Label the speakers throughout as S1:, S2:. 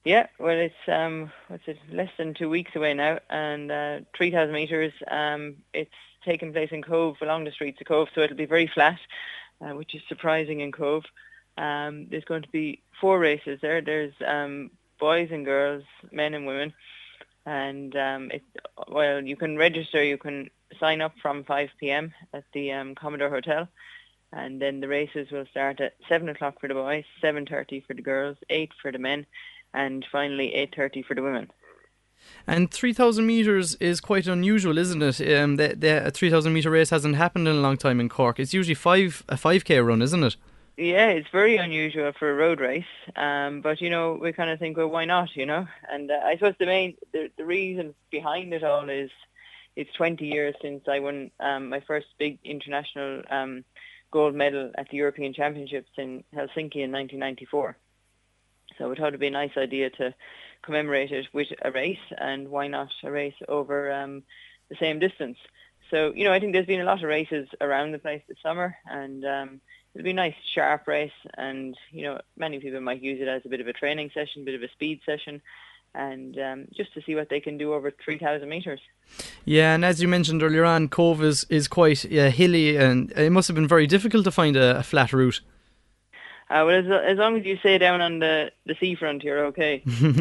S1: Yeah, well, it's what's it? Less than 2 weeks away now, and 3,000 meters. It's taking place in Cove, along the streets of Cove, so it'll be very flat, which is surprising in Cove. There's going to be four races there. There's boys and girls, men and women, and well, you can register. You can sign up from 5 p.m. at the Commodore Hotel. And then the races will start at 7 o'clock for the boys, 7:30 for the girls, 8 for the men, and finally 8:30 for the women.
S2: And 3,000 metres is quite unusual, isn't it? A 3,000 metre race hasn't happened in a long time in Cork. It's usually a 5k run, isn't it?
S1: Yeah, it's very unusual for a road race, but we kind of think, well, why not, And I suppose the reason behind it all is it's 20 years since I won my first big international gold medal at the European Championships in Helsinki in 1994. So we thought it'd be a nice idea to commemorate it with a race, and why not a race over the same distance? So, I think there's been a lot of races around the place this summer, and it'll be a nice, sharp race, and, many people might use it as a bit of a training session, a bit of a speed session, and just to see what they can do over 3,000 metres.
S2: Yeah, and as you mentioned earlier on, Cove is quite hilly, and it must have been very difficult to find a flat route.
S1: Well, as long as you stay down on the seafront, you're okay.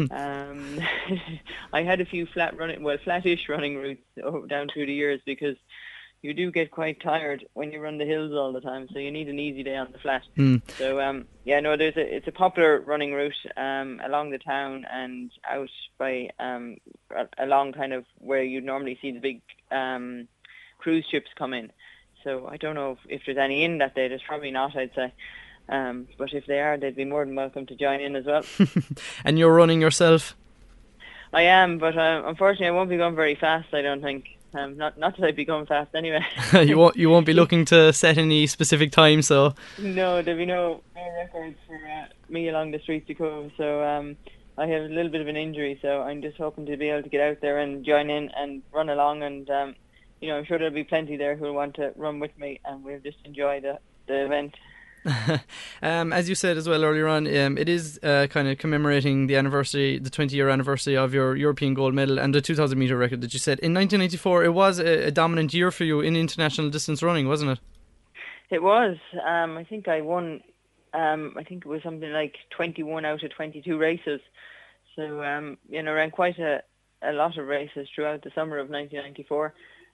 S1: I had a few flattish running routes down through the years, because you do get quite tired when you run the hills all the time, so you need an easy day on the flat. So it's a popular running route along the town and out by along kind of where you normally see the big cruise ships come in. So I don't know if there's any in that day. There's probably not, I'd say. But if they are, they'd be more than welcome to join in as well.
S2: And you're running yourself?
S1: I am, but unfortunately I won't be going very fast, I don't think. Not that I'd be going fast anyway.
S2: You won't be looking to set any specific time, so...
S1: No, there'll be no records for me along the streets of Cove, so I have a little bit of an injury, so I'm just hoping to be able to get out there and join in and run along, and I'm sure there'll be plenty there who'll want to run with me, and we'll just enjoy the event.
S2: As you said as well earlier on, it is kind of commemorating the 20-year anniversary of your European gold medal and the 2,000 metre record that you set. In 1994, it was a dominant year for you in international distance running, wasn't it?
S1: It was. I think I won, I think it was something like 21 out of 22 races. So, ran quite a lot of races throughout the summer of 1994.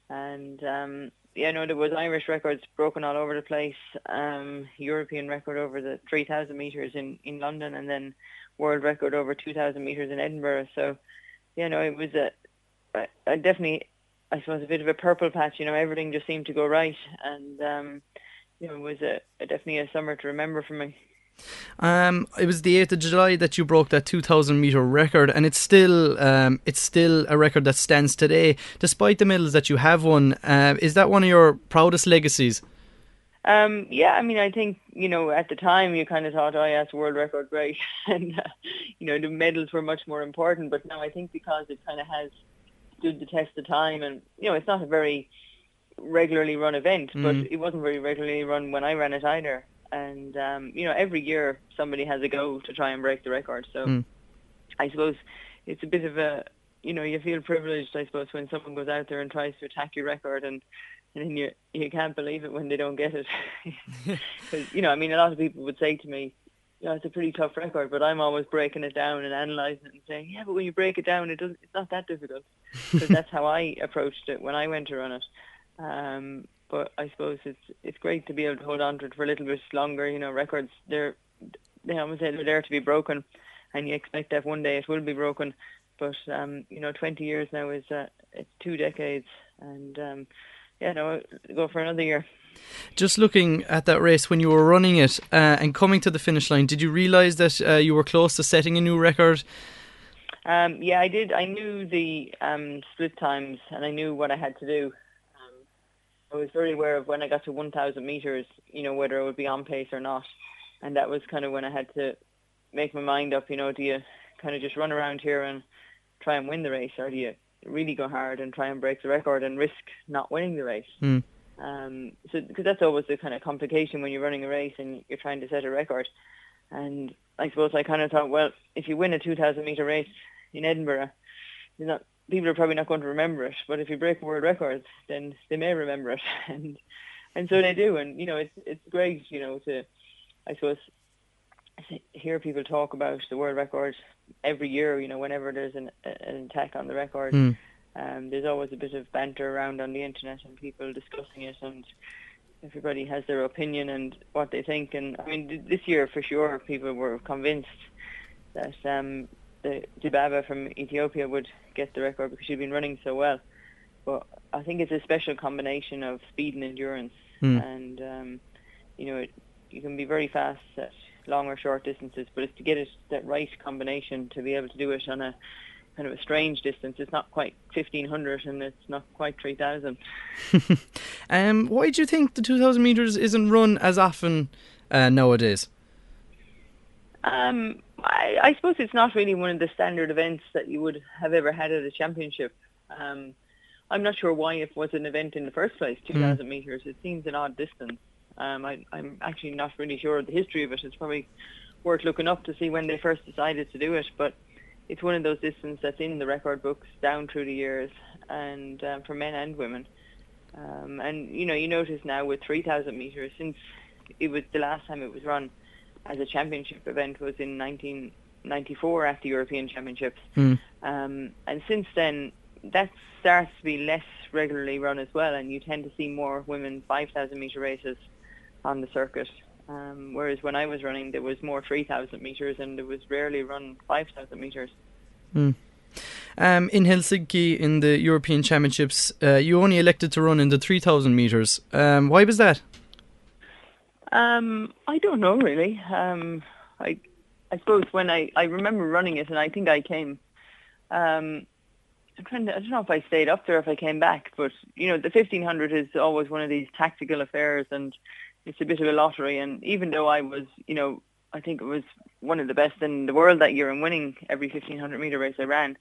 S1: And there was Irish records broken all over the place, European record over the 3,000 metres in London, and then world record over 2,000 metres in Edinburgh. So, it was definitely, I suppose, a bit of a purple patch. Everything just seemed to go right, and it was definitely a summer to remember for me.
S2: It was the 8th of July that you broke that 2,000 metre record, and it's still a record that stands today, despite the medals that you have won. Is that one of your proudest legacies?
S1: Yeah, I mean, I think, at the time you kind of thought, oh yeah, it's a world record, great. And, the medals were much more important. But now I think because it kind of has stood the test of time, and, it's not a very regularly run event, but it wasn't very regularly run when I ran it either. And, every year somebody has a go to try and break the record. So I suppose it's a bit of a, you feel privileged, I suppose, when someone goes out there and tries to attack your record, and then you can't believe it when they don't get it. Because, a lot of people would say to me, it's a pretty tough record, but I'm always breaking it down and analysing it and saying, yeah, but when you break it down, it's not that difficult. Because that's how I approached it when I went to run it. But I suppose it's great to be able to hold on to it for a little bit longer. Records, they always say they're there to be broken, and you expect that one day it will be broken. But 20 years now is it's 2 decades, and go for another year.
S2: Just looking at that race when you were running it and coming to the finish line, did you realise that you were close to setting a new record?
S1: Yeah, I did. I knew the split times, and I knew what I had to do. I was very aware of when I got to 1,000 metres, whether I would be on pace or not. And that was kind of when I had to make my mind up, do you kind of just run around here and try and win the race, or do you really go hard and try and break the record and risk not winning the race? So because that's always the kind of complication when you're running a race and you're trying to set a record. And I suppose I kind of thought, well, if you win a 2,000 meter race in Edinburgh, people are probably not going to remember it. But if you break world records, then they may remember it, and so they do. And it's great, to, I suppose, hear people talk about the world record every year. Whenever there's an attack on the record, there's always a bit of banter around on the internet and people discussing it, and everybody has their opinion and what they think. And I mean, this year for sure, people were convinced that the Dibaba from Ethiopia would get the record because she'd been running so well. But I think it's a special combination of speed and endurance, and you can be very fast at long or short distances, but it's to get that right combination to be able to do it on a kind of a strange distance. It's not quite 1,500 and it's not quite 3,000.
S2: Why do you think the 2,000 metres isn't run as often nowadays?
S1: I suppose it's not really one of the standard events that you would have ever had at a championship. I'm not sure why it was an event in the first place, 2,000 metres. It seems an odd distance. I'm actually not really sure of the history of it. It's probably worth looking up to see when they first decided to do it, but it's one of those distances that's in the record books down through the years, and for men and women. And you notice now with 3,000 metres, since it was the last time it was run as a championship event was in 1994 at the European Championships. And since then, that starts to be less regularly run as well, and you tend to see more women 5,000 metre races on the circuit. Whereas when I was running, there was more 3,000 metres and there was rarely run 5,000 metres.
S2: In Helsinki, in the European Championships, you only elected to run in the 3,000 metres. Why was that?
S1: I don't know really. I suppose when I remember running it, and I think I came. I don't know if I stayed up there, if I came back, but the 1,500 is always one of these tactical affairs, and it's a bit of a lottery. And even though I was, I think it was one of the best in the world that year and winning every 1,500 metre race I ran,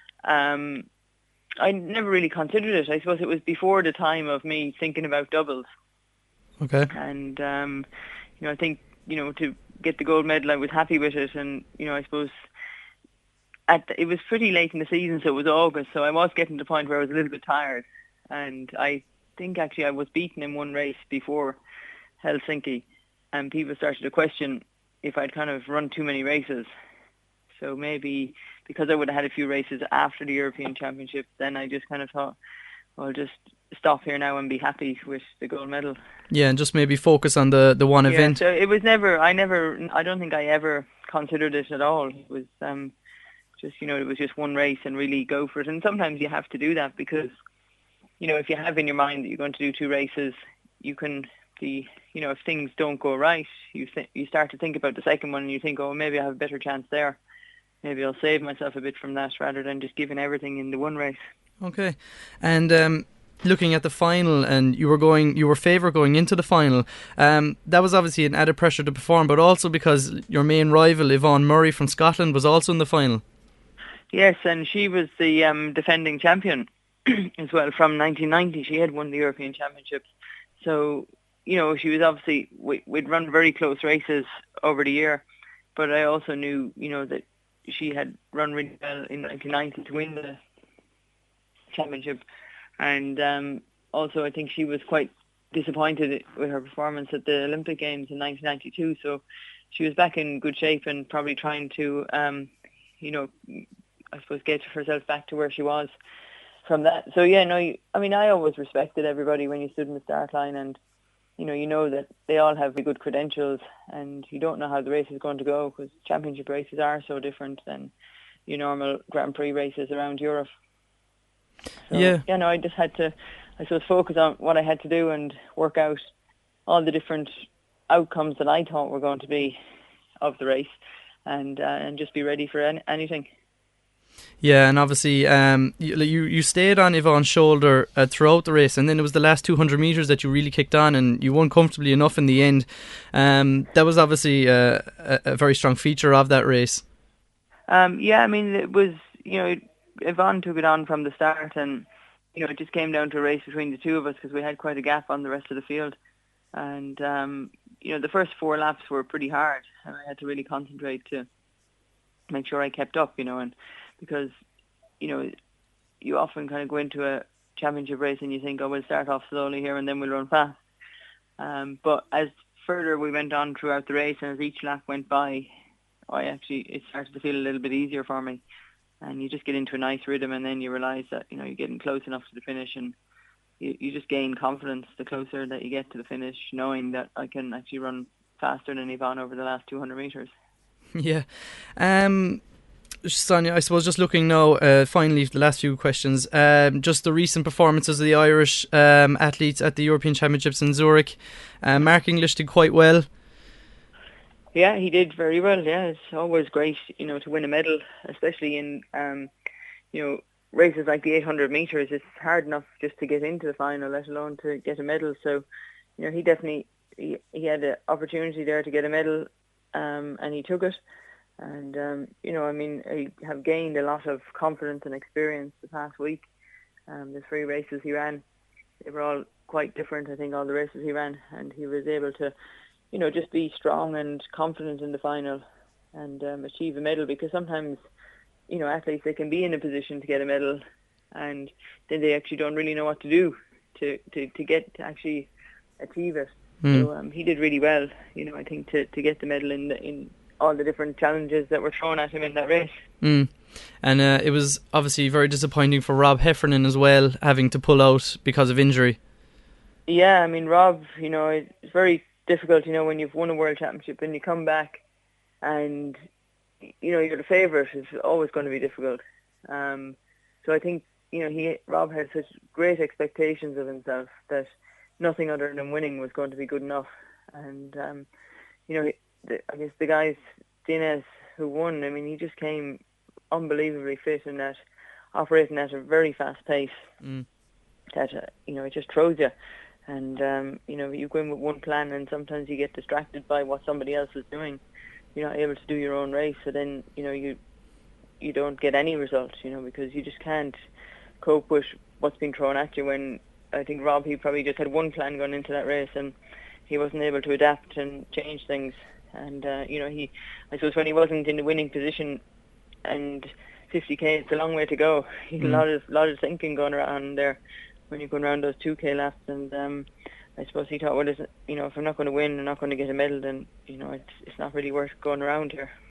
S1: I never really considered it. I suppose it was before the time of me thinking about doubles.
S2: Okay.
S1: And, I think, to get the gold medal, I was happy with it. And, I suppose it was pretty late in the season, so it was August, so I was getting to the point where I was a little bit tired. And I think actually I was beaten in one race before Helsinki, and people started to question if I'd kind of run too many races. So maybe because I would have had a few races after the European Championship, then I just kind of thought, well, I'll just stop here now and be happy with the gold medal.
S2: Yeah, and just maybe focus on the one event.
S1: So it was I don't think I ever considered it at all. It was just, it was just one race and really go for it. And sometimes you have to do that because, if you have in your mind that you're going to do two races, you can be, if things don't go right, you start to think about the second one and you think, oh, maybe I have a better chance there. Maybe I'll save myself a bit from that rather than just giving everything in the one race.
S2: Okay. And looking at the final, and you were favourite going into the final, that was obviously an added pressure to perform, but also because your main rival, Yvonne Murray from Scotland, was also in the final.
S1: Yes, and she was the defending champion as well from 1990. She had won the European Championships. So, she was obviously, we'd run very close races over the year, but I also knew, that she had run really well in 1990 to win the championship. And also I think she was quite disappointed with her performance at the Olympic Games in 1992. So she was back in good shape and probably trying to, I suppose, get herself back to where she was from that. So yeah, no, I always respected everybody when you stood in the start line, and you know that they all have good credentials, and you don't know how the race is going to go because championship races are so different than your normal Grand Prix races around Europe. So, I just had to, I suppose, focus on what I had to do and work out all the different outcomes that I thought were going to be of the race, and just be ready for anything.
S2: Yeah, and obviously you stayed on Yvonne's shoulder throughout the race, and then it was the last 200 metres that you really kicked on, and you won comfortably enough in the end. That was obviously a very strong feature of that race.
S1: It was, Yvonne took it on from the start, and it just came down to a race between the two of us because we had quite a gap on the rest of the field. And the first 4 laps were pretty hard, and I had to really concentrate to make sure I kept up, and because, you often kind of go into a championship race and you think, oh, we'll start off slowly here and then we'll run fast. But as further we went on throughout the race and as each lap went by, it started to feel a little bit easier for me. And you just get into a nice rhythm, and then you realise that, you're getting close enough to the finish, and you just gain confidence the closer that you get to the finish, knowing that I can actually run faster than Yvonne over the last 200 metres.
S2: Yeah. Sonia, I suppose just looking now, finally, the last few questions, just the recent performances of the Irish athletes at the European Championships in Zurich. Mark English did quite well.
S1: Yeah, he did very well. Yeah, it's always great, to win a medal, especially in, races like the 800 metres. It's hard enough just to get into the final, let alone to get a medal. So, he definitely, he had an opportunity there to get a medal, and he took it. And, I have gained a lot of confidence and experience the past week. The 3 races he ran, they were all quite different, I think, all the races he ran. And he was able to, just be strong and confident in the final and achieve a medal, because sometimes, athletes, they can be in a position to get a medal and then they actually don't really know what to do to actually achieve it. So he did really well, I think, to get the medal in all the different challenges that were thrown at him in that race.
S2: And it was obviously very disappointing for Rob Heffernan as well, having to pull out because of injury.
S1: Yeah, Rob, it's very difficult, when you've won a world championship and you come back and, you're the favourite. It's always going to be difficult. So I think, Rob had such great expectations of himself that nothing other than winning was going to be good enough. And, I guess the guys, Dines, who won, he just came unbelievably fit in that, operating at a very fast pace. That, it just throws you. And, you go in with one plan and sometimes you get distracted by what somebody else is doing. You're not able to do your own race, so then, you don't get any results, because you just can't cope with what's being thrown at you. When I think Rob, he probably just had one plan going into that race and he wasn't able to adapt and change things. And, I suppose when he wasn't in the winning position and 50k, it's a long way to go. A lot of thinking going around there when you're going around those 2k laps. And I suppose he thought, well, if I'm not going to win, I'm not going to get a medal, then, it's not really worth going around here.